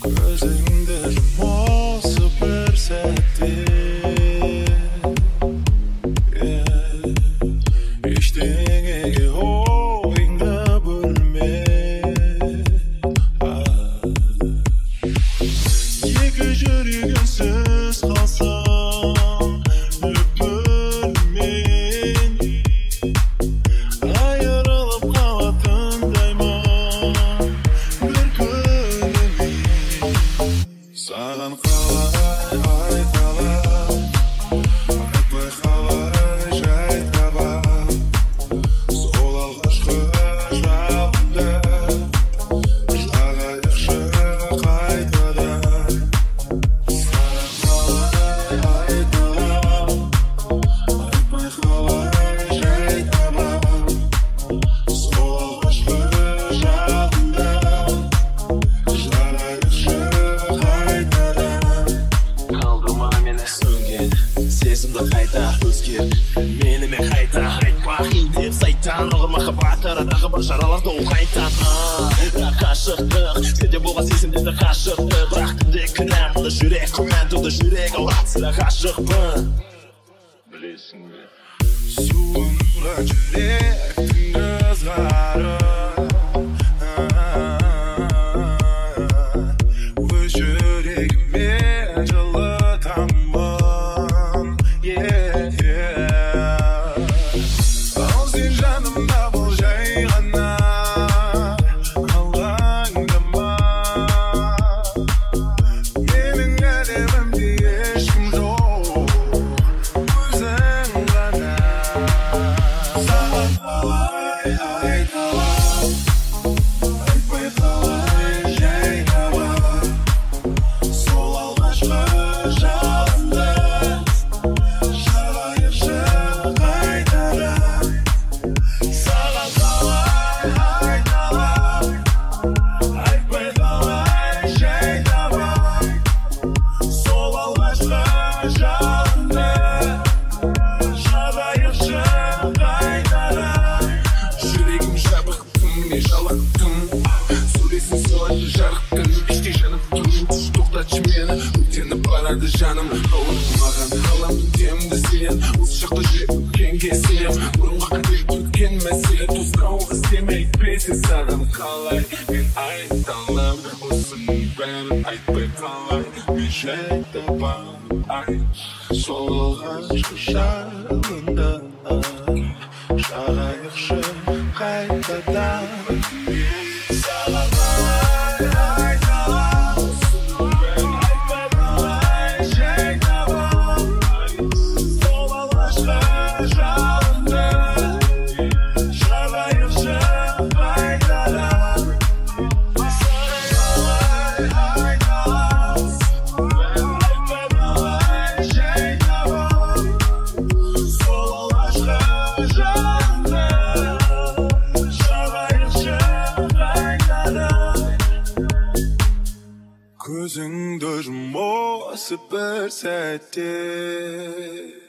Gözünde mosu bir sette İşte oyunda bölme Yeki jürgünsüz kalsam Öpülmen Ayrılıp kalatın dayman Bir gülümün Sağan kalay ay kalay Айтпай қалай жай табам Сол алғашқы жалында Жылағайықшы қайтадан Саған қалай айталам Айтпай қалай жай табам Сол алғашқы жалында Жылағайықшы қайтадан Қалдырма мені сөнген сезімді қайта өзгер менімен қайта айтпақин деп сайттан ұғыр махаббат арадағы бір жараларды ол қайтан қашықтық сенде болған сезімдерді қашықтық бірақ түнде кінәмді жүрек күмәнді жүрек ауырады сірә ғашықпын білесің бе Суынған жүректің ызғары Өз жүрегіме жылытамын Ал сен жанымда бол жай ғана алаңдама Менің әлемімде ешкім жоқ Өзің ғана Саған қалай айталам Айтпай қалай жай табам Сол алғашқы жалында Жарайықшы қайтадан Саған қалай айталам Айтпай қалай жай табам Сол алғашқы жалында Жарайықшы қайтадан Жүрегім жабықтым, мен жалықтым Суресін солай жарық күн Іштей жанып тұрмын, тоқтатшы мені Өртеніп барады жаным Маған қалам демді сен Осы шақта жүрек өткенге сенем Бұрынғы қателік өткен мәселе Тосқауыл іздемей песе саған қалай Мен айталам Осының бәрін айтпай қалай Мен жай табам Сол алғашқы жалында Жарайықшы қайтадан Саған қалай айталам Айтпай қалай жай табам Сол алғашқы жалында Жарайықшы қайтадан Саған қалай айталам Айтпай қалай жай табам Сол алғашқы жалында Жарайықшы қайтадан Көзіңді жұм осы бір сәтте